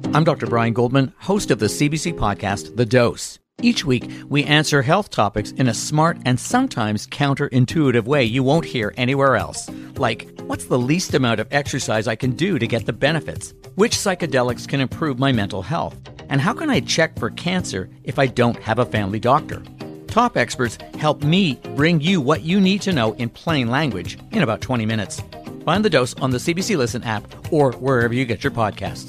I'm Dr. Brian Goldman, host of the CBC podcast, The Dose. Each week, we answer health topics in a smart and sometimes counterintuitive way you won't hear anywhere else. Like, what's the least amount of exercise I can do to get the benefits? Which psychedelics can improve my mental health? And how can I check for cancer if I don't have a family doctor? Top experts help me bring you what you need to know in plain language in about 20 minutes. Find The Dose on the CBC Listen app or wherever you get your podcasts.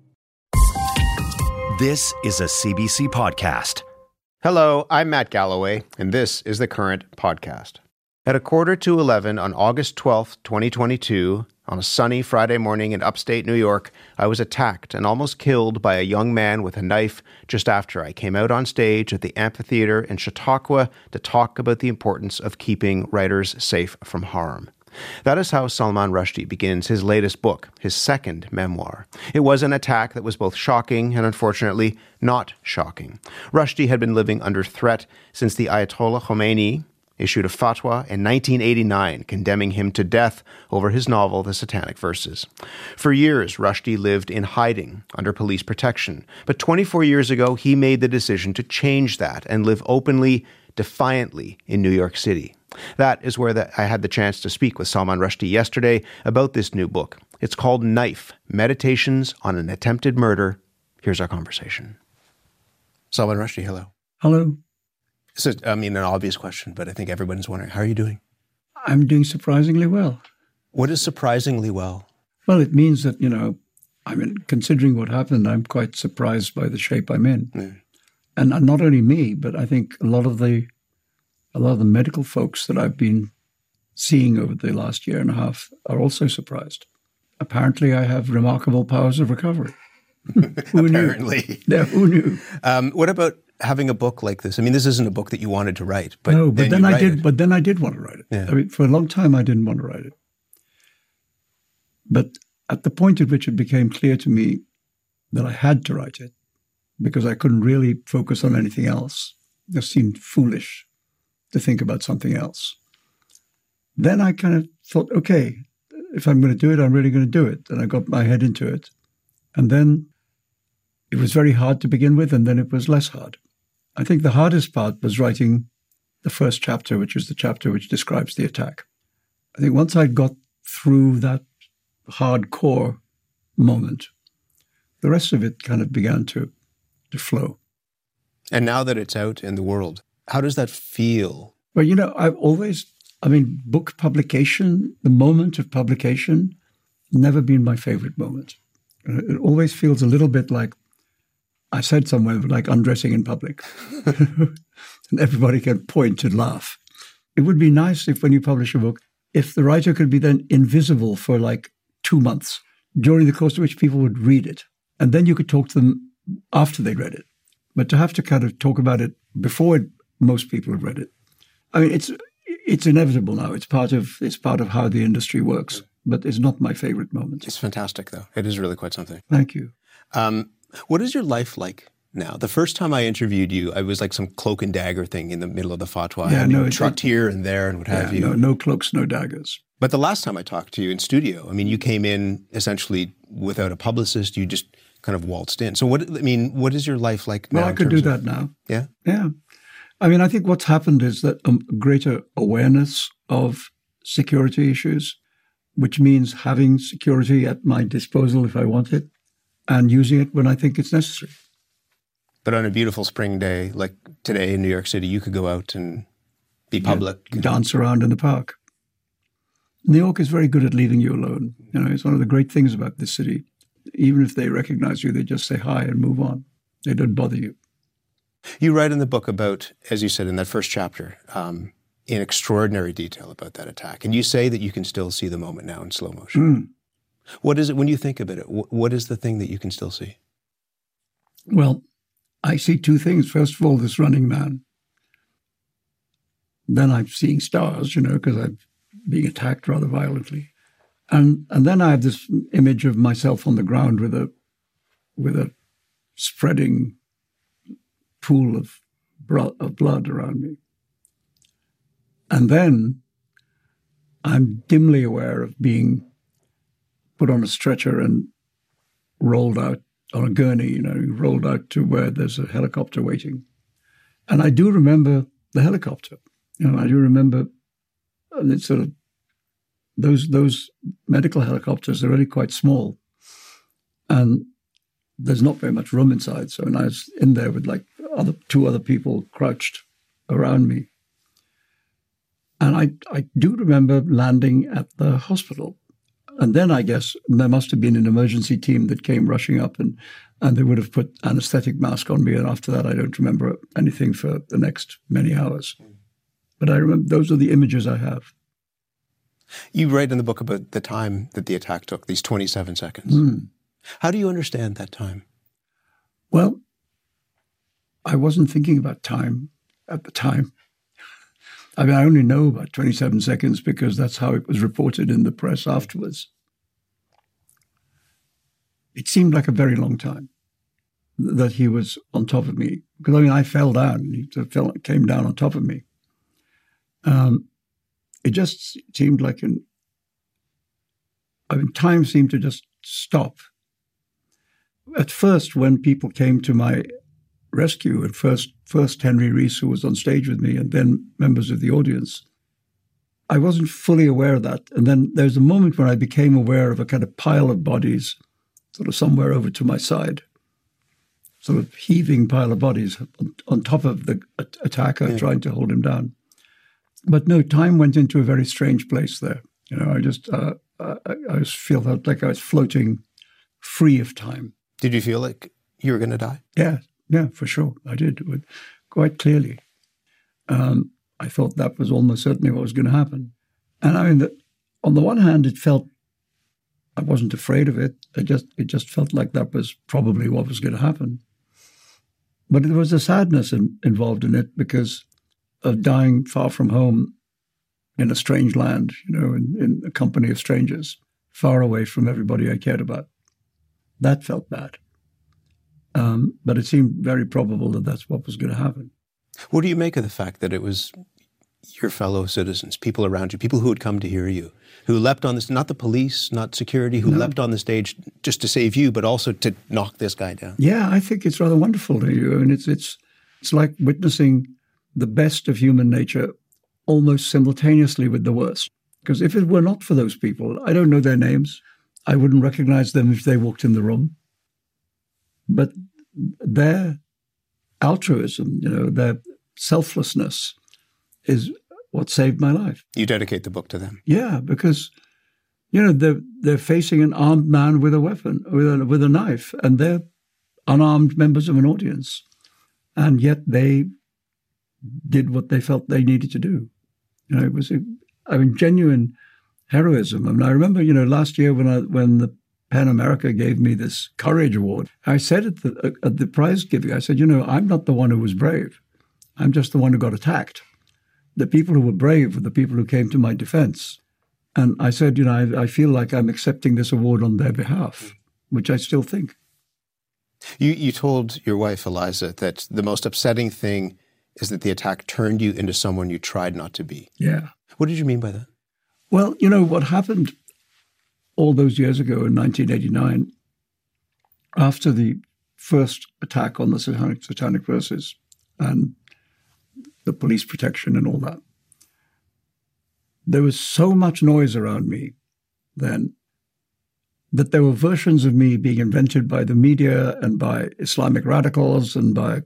This is a CBC podcast. Hello, I'm Matt Galloway, and this is The Current Podcast. At 11:45 on August 12th, 2022, on a sunny Friday morning in upstate New York, I was attacked and almost killed by a young man with a knife just after I came out on stage at the amphitheater in Chautauqua to talk about the importance of keeping writers safe from harm. That is how Salman Rushdie begins his latest book, his second memoir. It was an attack that was both shocking and, unfortunately, not shocking. Rushdie had been living under threat since the Ayatollah Khomeini issued a fatwa in 1989 condemning him to death over his novel, The Satanic Verses. For years, Rushdie lived in hiding under police protection. But 24 years ago, he made the decision to change that and live openly, defiantly in New York City. That is where I had the chance to speak with Salman Rushdie yesterday about this new book. It's called Knife, Meditations on an Attempted Murder. Here's our conversation. Salman Rushdie, hello. Hello. This is, an obvious question, but I think everyone's wondering, how are you doing? I'm doing surprisingly well. What is surprisingly well? Well, it means that, considering what happened, I'm quite surprised by the shape I'm in. Yeah. And not only me, but I think a lot of the medical folks that I've been seeing over the last year and a half are also surprised. Apparently, I have remarkable powers of recovery. Who Apparently. knew? Yeah, who knew? What about having a book like this? I mean, this isn't a book that you wanted to write, but no, but then I did. It. But then I did want to write it. Yeah. I mean, for a long time, I didn't want to write it. But at the point at which it became clear to me that I had to write it, because I couldn't really focus on anything else, it just seemed foolish to think about something else. Then I kind of thought, okay, if I'm going to do it, I'm really going to do it. And I got my head into it. And then it was very hard to begin with, and then it was less hard. I think the hardest part was writing the first chapter, which is the chapter which describes the attack. I think once I got through that hardcore moment, the rest of it kind of began to flow. And now that it's out in the world, how does that feel? Well, I've always, book publication, the moment of publication, never been my favorite moment. It always feels a little bit like, I said somewhere, like undressing in public. And everybody can point and laugh. It would be nice if when you publish a book, if the writer could be then invisible for like 2 months, during the course of which people would read it. And then you could talk to them after they read it. But to have to kind of talk about it before most people have read it. I mean, it's inevitable now. It's part of how the industry works. But it's not my favorite moment. It's fantastic, though. It is really quite something. Thank you. What is your life like now? The first time I interviewed you, I was like some cloak and dagger thing in the middle of the fatwa. Yeah, and trucked here and there and what have you. No cloaks, no daggers. But the last time I talked to you in studio, you came in essentially without a publicist. You just kind of waltzed in. So what is your life like now? Well, I could do that now. Yeah? Yeah. I think what's happened is that a greater awareness of security issues, which means having security at my disposal if I want it, and using it when I think it's necessary. But on a beautiful spring day like today in New York City, you could go out and be public. Dance around in the park. New York is very good at leaving you alone. It's one of the great things about this city. Even if they recognize you, they just say hi and move on. They don't bother you. You write in the book about, as you said in that first chapter, in extraordinary detail about that attack. And you say that you can still see the moment now in slow motion. Mm. What is it, when you think about it, what is the thing that you can still see? Well, I see two things. First of all, this running man. Then I'm seeing stars, because I'm being attacked rather violently. And then I have this image of myself on the ground with a spreading pool of blood around me. And then I'm dimly aware of being put on a stretcher and rolled out on a gurney, he rolled out to where there's a helicopter waiting. And I do remember the helicopter. I do remember it's sort of those medical helicopters are really quite small. And there's not very much room inside. So I was in there with like two other people crouched around me. And I do remember landing at the hospital. And then I guess there must have been an emergency team that came rushing up and they would have put anesthetic mask on me. And after that, I don't remember anything for the next many hours. But I remember those are the images I have. You write in the book about the time that the attack took, these 27 seconds. How do you understand that time? Well, I wasn't thinking about time at the time. I mean, I only know about 27 seconds because that's how it was reported in the press afterwards. It seemed like a very long time that he was on top of me. Because, I fell down. He came down on top of me. It just seemed like time seemed to just stop. At first, when people came to my rescue, at first Henry Rees, who was on stage with me, and then members of the audience, I wasn't fully aware of that. And then there's a moment when I became aware of a kind of pile of bodies sort of somewhere over to my side, sort of heaving pile of bodies on top of the attacker trying to hold him down. But no, time went into a very strange place there. I just felt like I was floating free of time. Did you feel like you were going to die? Yeah, for sure. I did, quite clearly. I thought that was almost certainly what was going to happen. And on the one hand, it felt, I wasn't afraid of it. It just felt like that was probably what was going to happen. But there was a sadness involved in it because of dying far from home in a strange land, in a company of strangers, far away from everybody I cared about. That felt bad. But it seemed very probable that that's what was going to happen. What do you make of the fact that it was your fellow citizens, people around you, people who had come to hear you, who leapt on this, not the police, not security, who leapt on the stage just to save you, but also to knock this guy down? Yeah, I think it's rather wonderful. It's like witnessing the best of human nature almost simultaneously with the worst. Because if it were not for those people, I don't know their names. I wouldn't recognize them if they walked in the room. But their altruism, their selflessness is what saved my life. You dedicate the book to them. Yeah, because, they're facing an armed man with a weapon, with a knife, and they're unarmed members of an audience. And yet they did what they felt they needed to do. It was, genuine heroism. I remember, last year when the PEN America gave me this Courage Award, I said at the prize giving, I said, I'm not the one who was brave. I'm just the one who got attacked. The people who were brave were the people who came to my defense. And I said, I feel like I'm accepting this award on their behalf, which I still think. You told your wife, Eliza, that the most upsetting thing is that the attack turned you into someone you tried not to be. Yeah. What did you mean by that? Well, what happened all those years ago in 1989, after the first attack on the Satanic Verses and the police protection and all that, there was so much noise around me then that there were versions of me being invented by the media and by Islamic radicals and by,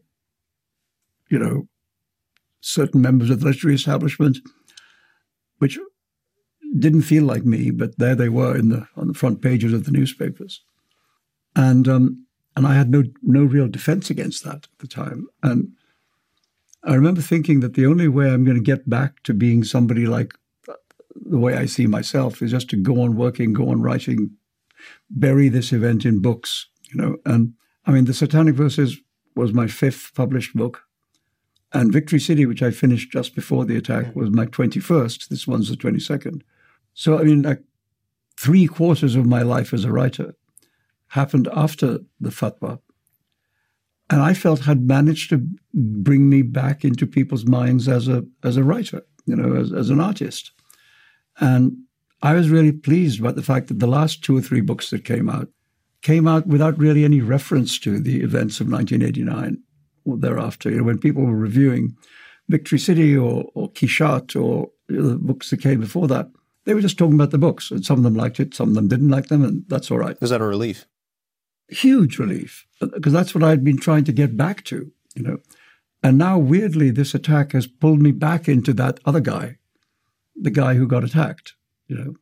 certain members of the literary establishment, which didn't feel like me, but there they were on the front pages of the newspapers. And I had no real defense against that at the time. And I remember thinking that the only way I'm going to get back to being somebody like the way I see myself is just to go on working, go on writing, bury this event in books, And the Satanic Verses was my 5th published book. And Victory City, which I finished just before the attack, was my 21st. This one's the 22nd. So, like 3/4 of my life as a writer happened after the fatwa. And I felt had managed to bring me back into people's minds as a writer, as an artist. And I was really pleased about the fact that the last 2 or 3 books that came came out without really any reference to the events of 1989 or thereafter. You know, when people were reviewing Victory City or Quichotte or the books that came before that, they were just talking about the books. And some of them liked it, some of them didn't like them, and that's all right. Was that a relief? Huge relief, because that's what I'd been trying to get back to, you know. And now, weirdly, this attack has pulled me back into that other guy, the guy who got attacked, you know.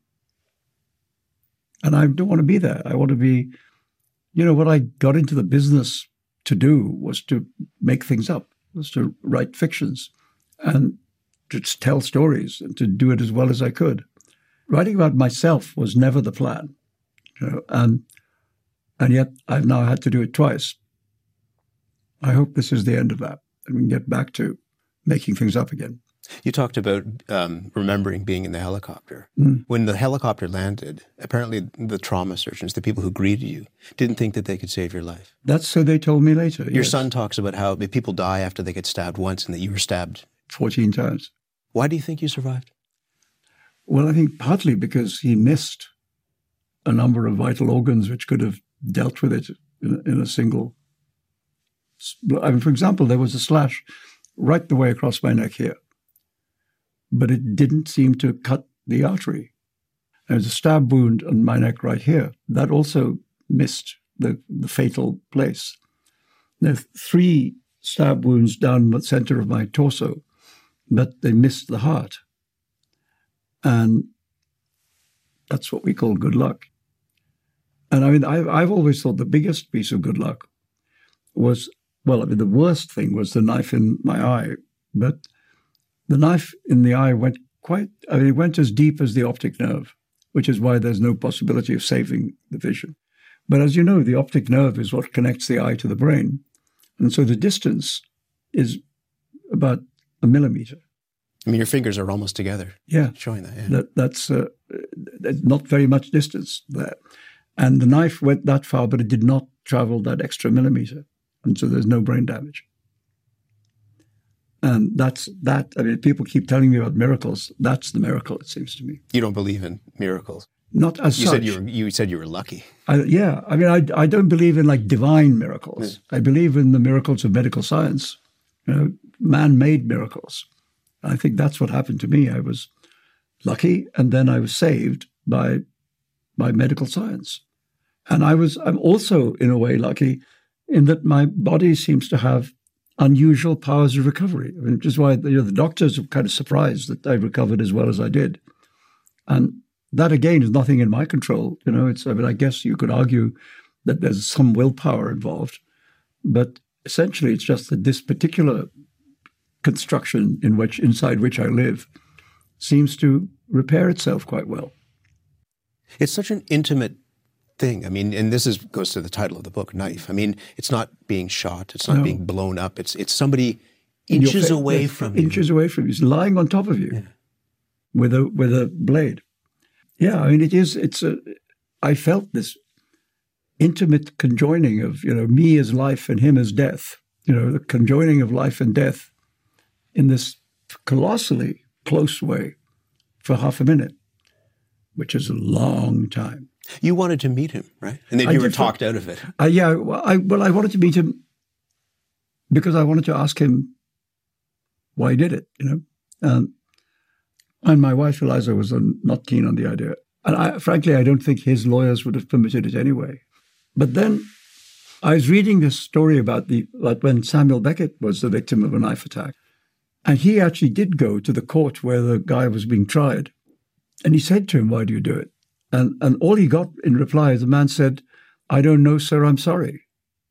And I don't want to be there. I want to be, you know, what I got into the business to do was to make things up, was to write fictions and to tell stories and to do it as well as I could. Writing about myself was never the plan, you know, and yet I've now had to do it twice. I hope this is the end of that, and we can get back to making things up again. You talked about remembering being in the helicopter. When the helicopter landed, apparently the trauma surgeons, the people who greeted you, didn't think that they could save your life. That's so they told me later. Your son talks about how people die after they get stabbed once and that you were stabbed 14 times. Why do you think you survived? Well, I think partly because he missed a number of vital organs which could have dealt with it in a single. I mean, for example, there was a slash right the way across my neck here, but it didn't seem to cut the artery. There was a stab wound on my neck right here. That also missed the fatal place. There are 3 stab wounds down the center of my torso, but they missed the heart. And that's what we call good luck. And I mean, I've always thought the biggest piece of good luck was, well, I mean, the worst thing was the knife in my eye. But the knife in the eye went it went as deep as the optic nerve, which is why there's no possibility of saving the vision. But as you know, the optic nerve is what connects the eye to the brain. And so the distance is about 1 millimeter. I mean, your fingers are almost together. Yeah. Showing that, yeah. That's not very much distance there. And the knife went that far, but it did not travel that extra millimeter. And so there's no brain damage. And that's that. I mean, people keep telling me about miracles. That's the miracle, it seems to me. You don't believe in miracles? Not as such. You said you were lucky. I mean, I don't believe in like divine miracles. Yeah. I believe in the miracles of medical science, you know, man-made miracles. I think that's what happened to me. I was lucky, and then I was saved by medical science. And I'm also, in a way, lucky in that my body seems to have unusual powers of recovery, which is why the doctors are kind of surprised that I recovered as well as I did. And that, again, is nothing in my control. You know, I guess you could argue that there's some willpower involved, but essentially it's just that this particular construction inside which I live seems to repair itself quite well. It's such an intimate thing. I mean, and this goes to the title of the book, Knife. I mean, it's not being shot. It's not being blown up. It's somebody inches away from you. Inches away from you. It's lying on top of you with a blade. Yeah, I mean, I felt this intimate conjoining of, you know, me as life and him as death. You know, the conjoining of life and death in this colossally close way for half a minute, which is a long time. You wanted to meet him, right? And then you were talked out of it. I wanted to meet him because I wanted to ask him why he did it, you know. And my wife, Eliza, was not keen on the idea. And frankly, I don't think his lawyers would have permitted it anyway. But then I was reading this story about when Samuel Beckett was the victim of a knife attack. And he actually did go to the court where the guy was being tried. And he said to him, "Why do you do it?" And all he got in reply, the man said, "I don't know, sir, I'm sorry."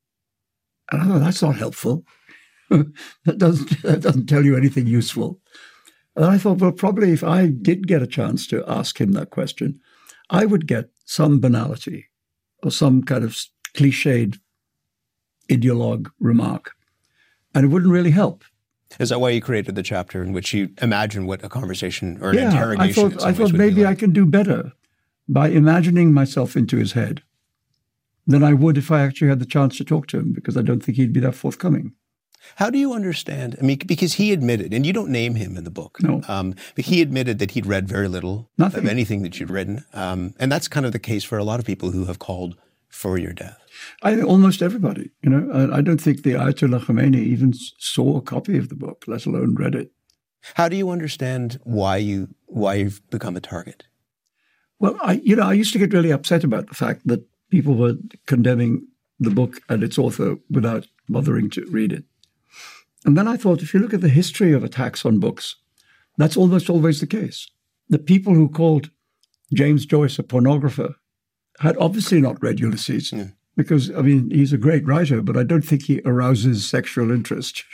And I thought, that's not helpful. that doesn't tell you anything useful. And I thought, well, probably if I did get a chance to ask him that question, I would get some banality or some kind of cliched ideologue remark. And it wouldn't really help. Is that why you created the chapter in which you imagine what a conversation or an interrogation I thought maybe I can do better by imagining myself into his head than I would if I actually had the chance to talk to him, because I don't think he'd be that forthcoming. How do you understand? I mean, because he admitted, and you don't name him in the book, no. But he admitted that he'd read very little of anything that you'd written. And that's kind of the case for a lot of people who have called for your death? I think almost everybody. I don't think the Ayatollah Khomeini even saw a copy of the book, let alone read it. How do you understand why you've become a target? Well, I used to get really upset about the fact that people were condemning the book and its author without bothering to read it. And then I thought, if you look at the history of attacks on books, that's almost always the case. The people who called James Joyce a pornographer had obviously not read Ulysses, because, he's a great writer, but I don't think he arouses sexual interest.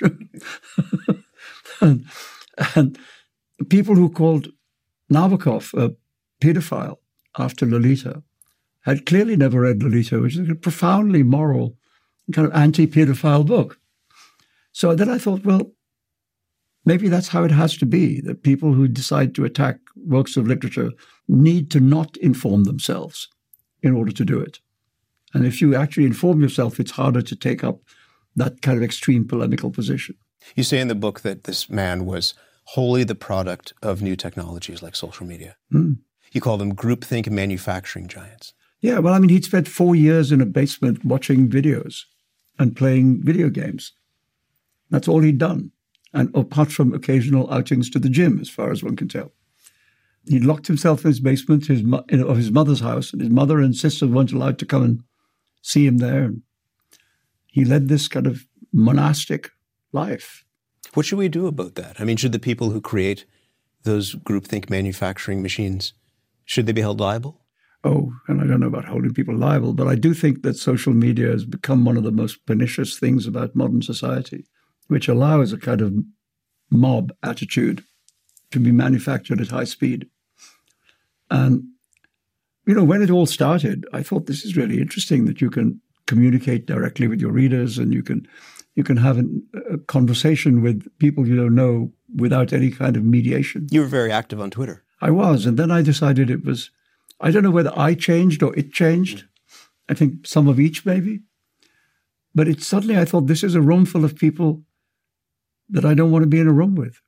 and people who called Nabokov a pedophile after Lolita had clearly never read Lolita, which is a profoundly moral, kind of anti-pedophile book. So then I thought, well, maybe that's how it has to be, that people who decide to attack works of literature need to not inform themselves in order to do it. And if you actually inform yourself, it's harder to take up that kind of extreme polemical position. You say in the book that this man was wholly the product of new technologies like social media. You call them groupthink manufacturing giants. Yeah, well, he'd spent 4 years in a basement watching videos and playing video games. That's all he'd done. And apart from occasional outings to the gym, as far as one can tell. He locked himself in his basement of his mother's house, and his mother and sister weren't allowed to come and see him there. And he led this kind of monastic life. What should we do about that? Should the people who create those groupthink manufacturing machines, should they be held liable? Oh, and I don't know about holding people liable, but I do think that social media has become one of the most pernicious things about modern society, which allows a kind of mob attitude to be manufactured at high speed. And, when it all started, I thought this is really interesting that you can communicate directly with your readers and you can have a conversation with people you don't know without any kind of mediation. You were very active on Twitter. I was. And then I decided it was, I don't know whether I changed or it changed. I think some of each maybe. But suddenly I thought, this is a room full of people that I don't want to be in a room with.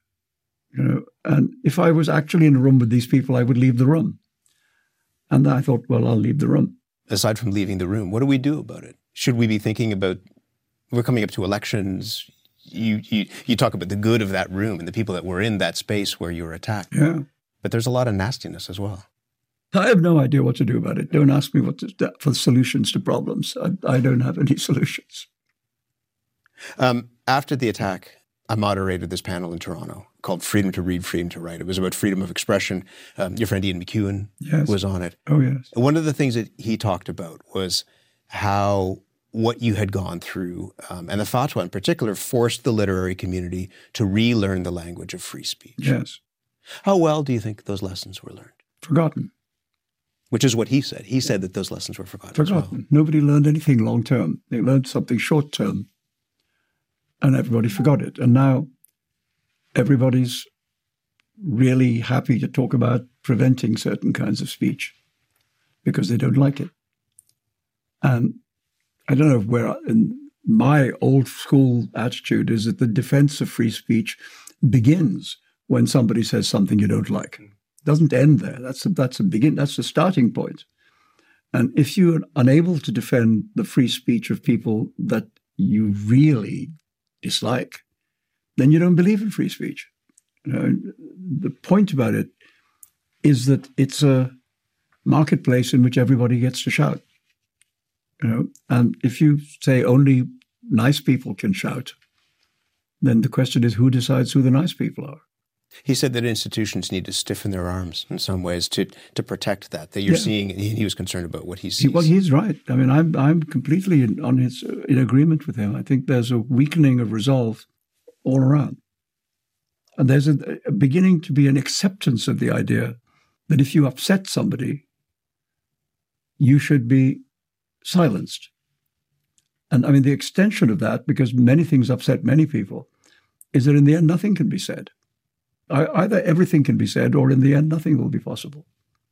And if I was actually in a room with these people, I would leave the room. And I thought, well, I'll leave the room. Aside from leaving the room, what do we do about it? Should we be thinking about, we're coming up to elections, you talk about the good of that room and the people that were in that space where you were attacked. Yeah. But there's a lot of nastiness as well. I have no idea what to do about it. Don't ask me for solutions to problems. I don't have any solutions. After the attack, I moderated this panel in Toronto called Freedom to Read, Freedom to Write. It was about freedom of expression. Your friend Ian McEwan was on it. Oh, yes. One of the things that he talked about was how what you had gone through, and the fatwa in particular, forced the literary community to relearn the language of free speech. Yes. How well do you think those lessons were learned? Forgotten. Which is what he said. He said that those lessons were forgotten. Forgotten. As well. Nobody learned anything long term. They learned something short term. And everybody forgot it. And now everybody's really happy to talk about preventing certain kinds of speech because they don't like it. And I don't know where, in my old school attitude is that the defense of free speech begins when somebody says something you don't like. It doesn't end there. That's the starting point. And if you're unable to defend the free speech of people that you really dislike, then you don't believe in free speech. The point about it is that it's a marketplace in which everybody gets to shout. And if you say only nice people can shout, then the question is who decides who the nice people are? He said that institutions need to stiffen their arms in some ways to protect that you're seeing. And he was concerned about what he sees. Well, he's right. I'm completely in agreement with him. I think there's a weakening of resolve all around. And there's a beginning to be an acceptance of the idea that if you upset somebody, you should be silenced. And the extension of that, because many things upset many people, is that in the end, nothing can be said. Either everything can be said or in the end, nothing will be possible.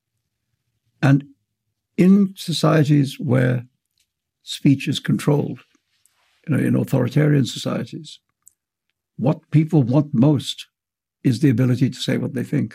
And in societies where speech is controlled, in authoritarian societies, what people want most is the ability to say what they think.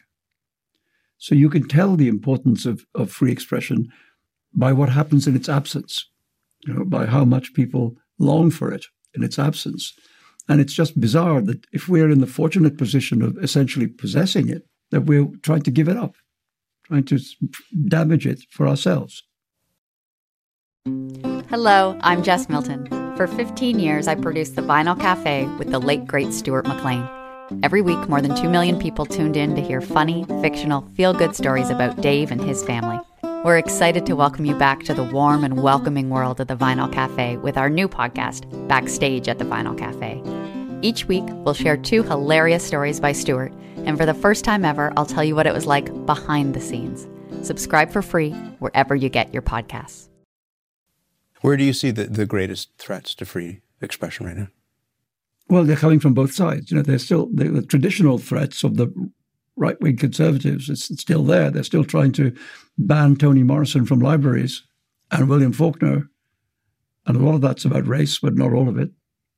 So you can tell the importance of free expression by what happens in its absence. by how much people long for it in its absence. And it's just bizarre that if we're in the fortunate position of essentially possessing it, that we're trying to give it up, trying to damage it for ourselves. Hello, I'm Jess Milton. For 15 years, I produced The Vinyl Cafe with the late, great Stuart McLean. Every week, more than 2 million people tuned in to hear funny, fictional, feel-good stories about Dave and his family. We're excited to welcome you back to the warm and welcoming world of The Vinyl Cafe with our new podcast, Backstage at The Vinyl Cafe. Each week, we'll share 2 hilarious stories by Stuart, and for the first time ever, I'll tell you what it was like behind the scenes. Subscribe for free wherever you get your podcasts. Where do you see the greatest threats to free expression right now? Well, they're coming from both sides. They're still the traditional threats of the right-wing conservatives. It's still there. They're still trying to ban Toni Morrison from libraries and William Faulkner. And a lot of that's about race, but not all of it.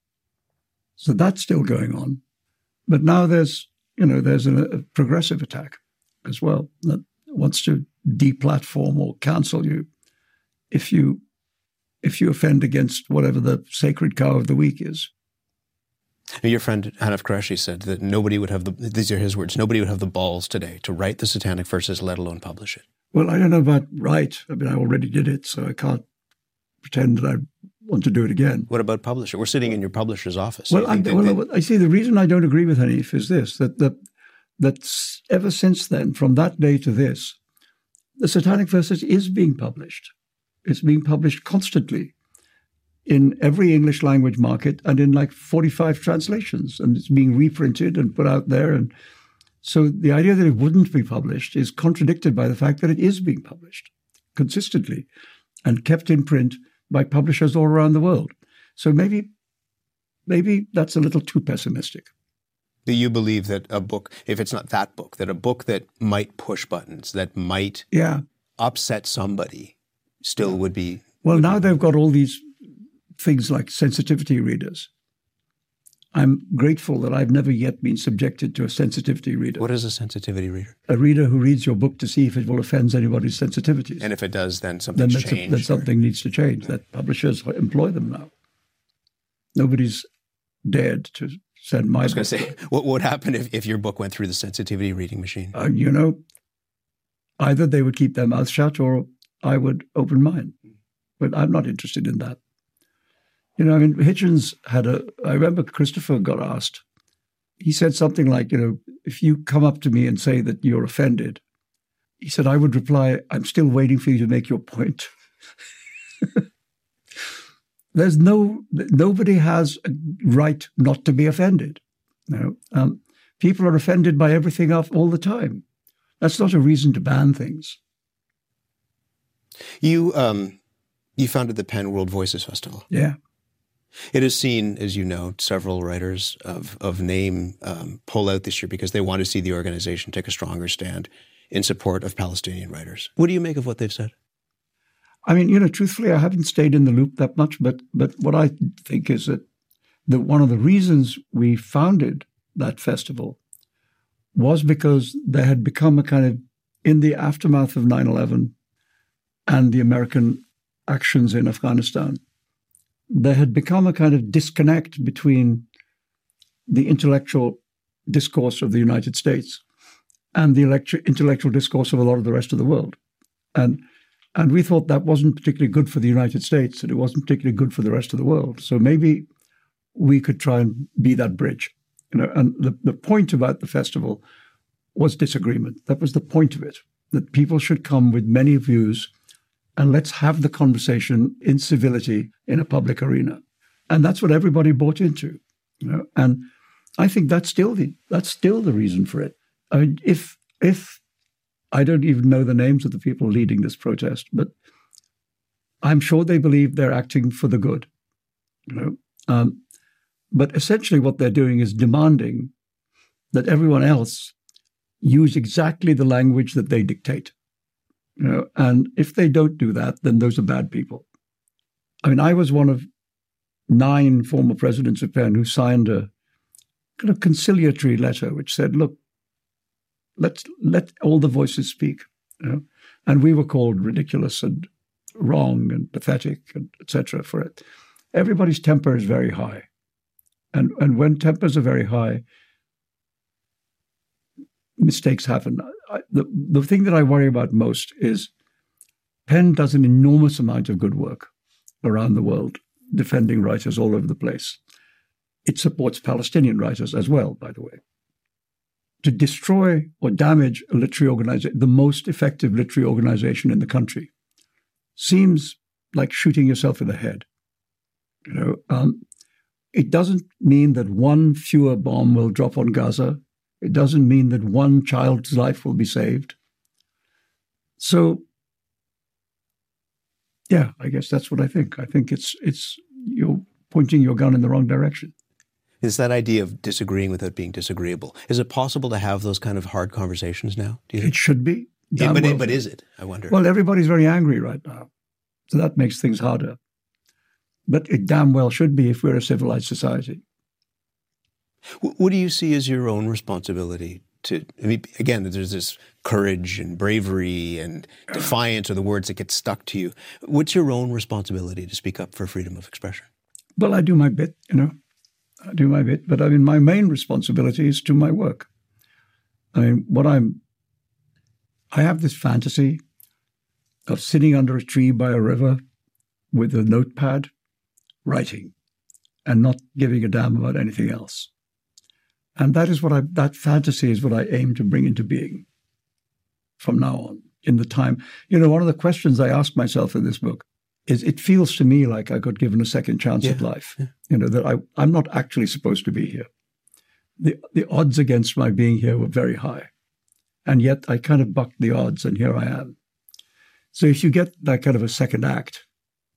So that's still going on. But now there's a progressive attack as well that wants to deplatform or cancel you if you offend against whatever the sacred cow of the week is. Your friend Hanif Qureshi said that nobody would have these are his words, nobody would have the balls today to write the Satanic Verses, let alone publish it. Well, I don't know about write. I mean, I already did it, so I can't pretend that I want to do it again. What about publish it? We're sitting in your publisher's office. Well, I see the reason I don't agree with Hanif is this, that ever since then, from that day to this, the Satanic Verses is being published. It's being published constantly in every English language market and in like 45 translations. And it's being reprinted and put out there. And so the idea that it wouldn't be published is contradicted by the fact that it is being published consistently and kept in print by publishers all around the world. So maybe that's a little too pessimistic. Do you believe that a book, if it's not that book, that a book that might push buttons, that might upset somebody, still would be... Well, now they've got all these things like sensitivity readers. I'm grateful that I've never yet been subjected to a sensitivity reader. What is a sensitivity reader? A reader who reads your book to see if it will offend anybody's sensitivities. And if it does, then something's changed. Then something needs to change. That publishers employ them now. Nobody's dared to send my book. I was going to say, what would happen if your book went through the sensitivity reading machine? Either they would keep their mouth shut or I would open mine. But I'm not interested in that. Hitchens I remember Christopher got asked, he said something like, if you come up to me and say that you're offended, he said, I would reply, I'm still waiting for you to make your point. Nobody has a right not to be offended. People are offended by everything all the time. That's not a reason to ban things. You founded the PEN World Voices Festival. Yeah. It has seen, as you know, several writers of name pull out this year because they want to see the organization take a stronger stand in support of Palestinian writers. What do you make of what they've said? I mean, truthfully, I haven't stayed in the loop that much, but what I think is that one of the reasons we founded that festival was because there had become a kind of, in the aftermath of 9/11 and the American actions in Afghanistan, there had become a kind of disconnect between the intellectual discourse of the United States and the intellectual discourse of a lot of the rest of the world. And we thought that wasn't particularly good for the United States and it wasn't particularly good for the rest of the world. So maybe we could try and be that bridge. And the point about the festival was disagreement. That was the point of it, that people should come with many views and let's have the conversation in civility in a public arena. And that's what everybody bought into. And I think that's still the reason for it. I mean, if I don't even know the names of the people leading this protest, but I'm sure they believe they're acting for the good. But essentially what they're doing is demanding that everyone else use exactly the language that they dictate. And if they don't do that, then those are bad people. I mean, I was one of 9 former presidents of PEN who signed a kind of conciliatory letter which said, look, let all the voices speak. And we were called ridiculous and wrong and pathetic, and etc. for it. Everybody's temper is very high. And when tempers are very high, mistakes happen. The thing that I worry about most is PEN does an enormous amount of good work around the world, defending writers all over the place. It supports Palestinian writers as well, by the way. To destroy or damage a literary organization, the most effective literary organization in the country, seems like shooting yourself in the head. It doesn't mean that one fewer bomb will drop on Gaza. It doesn't mean that one child's life will be saved. So, yeah, I guess that's what I think. I think it's you're pointing your gun in the wrong direction. It's that idea of disagreeing without being disagreeable. Is it possible to have those kind of hard conversations now? Do you think? It should be. Yeah, but is it? I wonder. Well, everybody's very angry right now. So that makes things harder. But it damn well should be if we're a civilized society. What do you see as your own responsibility to, I mean, again, there's this courage and bravery and defiance are the words that get stuck to you. What's your own responsibility to speak up for freedom of expression? Well, I do my bit, I do my bit. But I mean, my main responsibility is to my work. I mean, I have this fantasy of sitting under a tree by a river with a notepad, writing, and not giving a damn about anything else. And that fantasy is what I aim to bring into being from now on, in the time. One of the questions I ask myself in this book is, it feels to me like I got given a second chance at life, that I'm not actually supposed to be here. The odds against my being here were very high. And yet I kind of bucked the odds, and here I am. So if you get that kind of a second act,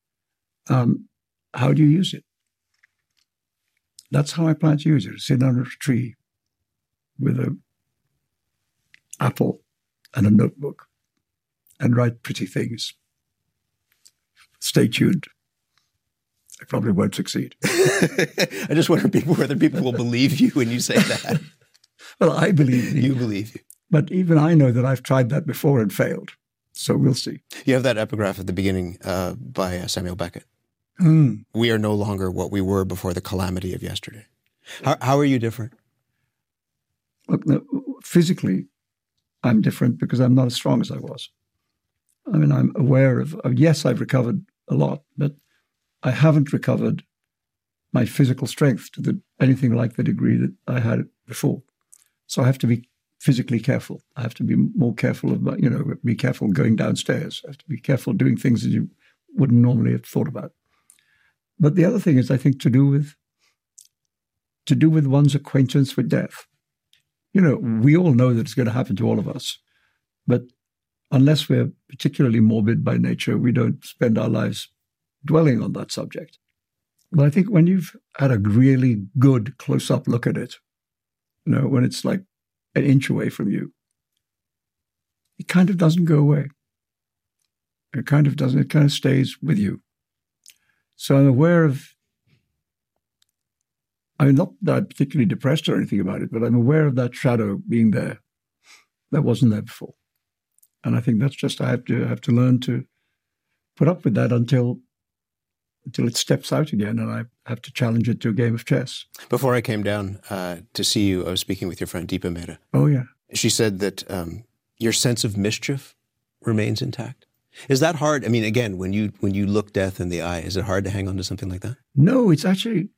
how do you use it? That's how I plan to use it. Sit under a tree with an apple and a notebook and write pretty things. Stay tuned. I probably won't succeed. I just wonder whether people will believe you when you say that. Well, I believe you. You believe you. But even I know that I've tried that before and failed. So we'll see. You have that epigraph at the beginning by Samuel Beckett. We are no longer what we were before the calamity of yesterday. How are you different? Look, physically, I'm different because I'm not as strong as I was. I mean, I'm aware of yes, I've recovered a lot, but I haven't recovered my physical strength to anything like the degree that I had before. So I have to be physically careful. I have to be more careful about, be careful going downstairs. I have to be careful doing things that you wouldn't normally have thought about. But the other thing is, I think, to do with one's acquaintance with death. We all know that it's going to happen to all of us. But unless we're particularly morbid by nature, we don't spend our lives dwelling on that subject. But I think when you've had a really good close-up look at it, when it's like an inch away from you, it kind of doesn't go away. It kind of doesn't. It kind of stays with you. So I'm aware of, not that I'm particularly depressed or anything about it, but I'm aware of that shadow being there. That wasn't there before. And I think that's just, I have to learn to put up with that until it steps out again, and I have to challenge it to a game of chess. Before I came down to see you, I was speaking with your friend Deepa Mehta. Oh, yeah. She said that your sense of mischief remains intact. Is that hard? I mean, again, when you look death in the eye, is it hard to hang on to something like that? No, it's actually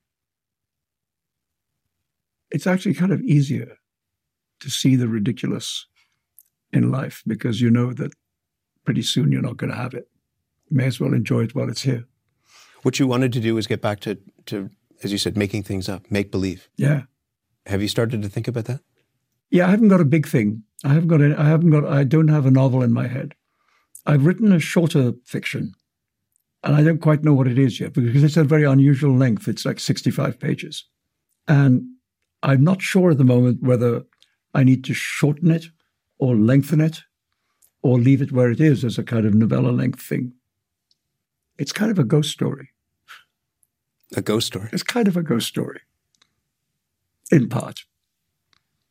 kind of easier to see the ridiculous in life, because you know that pretty soon you're not going to have it. You may as well enjoy it while it's here. What you wanted to do is get back to, as you said, making things up, make believe. Yeah. Have you started to think about that? Yeah, I haven't got a big thing. I don't have a novel in my head. I've written a shorter fiction, and I don't quite know what it is yet, because it's a very unusual length. It's like 65 pages. And I'm not sure at the moment whether I need to shorten it or lengthen it or leave it where it is as a kind of novella-length thing. It's kind of a ghost story. A ghost story? It's kind of a ghost story, in part.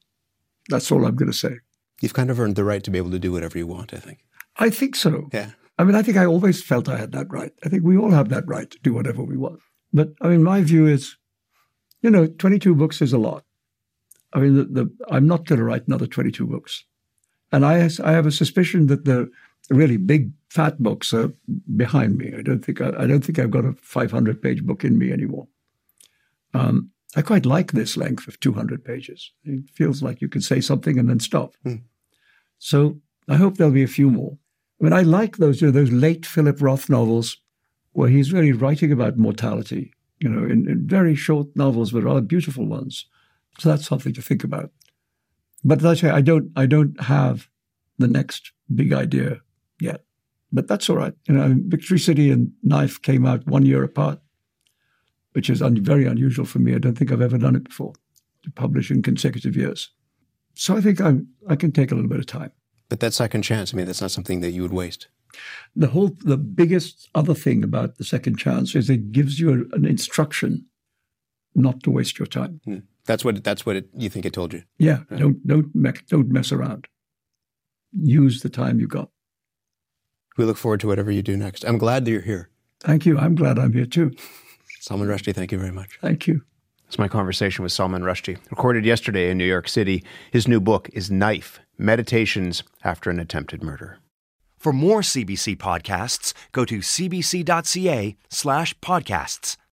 That's all I'm going to say. You've kind of earned the right to be able to do whatever you want, I think. I think so. Yeah. I mean, I think I always felt I had that right. I think we all have that right to do whatever we want. But, I mean, my view is, 22 books is a lot. I mean, I'm not going to write another 22 books. And I have a suspicion that the really big, fat books are behind me. I don't think I've got a 500-page book in me anymore. I quite like this length of 200 pages. It feels like you can say something and then stop. So I hope there'll be a few more. I mean, I like those late Philip Roth novels where he's really writing about mortality, in very short novels, but rather beautiful ones. So that's something to think about. But as I say, I don't have the next big idea yet. But that's all right. Victory City and Knife came out 1 year apart, which is very unusual for me. I don't think I've ever done it before, to publish in consecutive years. So I think I can take a little bit of time. But that second chance, I mean, that's not something that you would waste. The biggest other thing about the second chance is it gives you an instruction not to waste your time. That's what you think it told you. Yeah, right. Don't mess around. Use the time you got. We look forward to whatever you do next. I'm glad that you're here. Thank you. I'm glad I'm here too. Salman Rushdie, thank you very much. Thank you. It's my conversation with Salman Rushdie, recorded yesterday in New York City. His new book is Knife: Meditations After an Attempted Murder. For more CBC podcasts, go to cbc.ca/podcasts.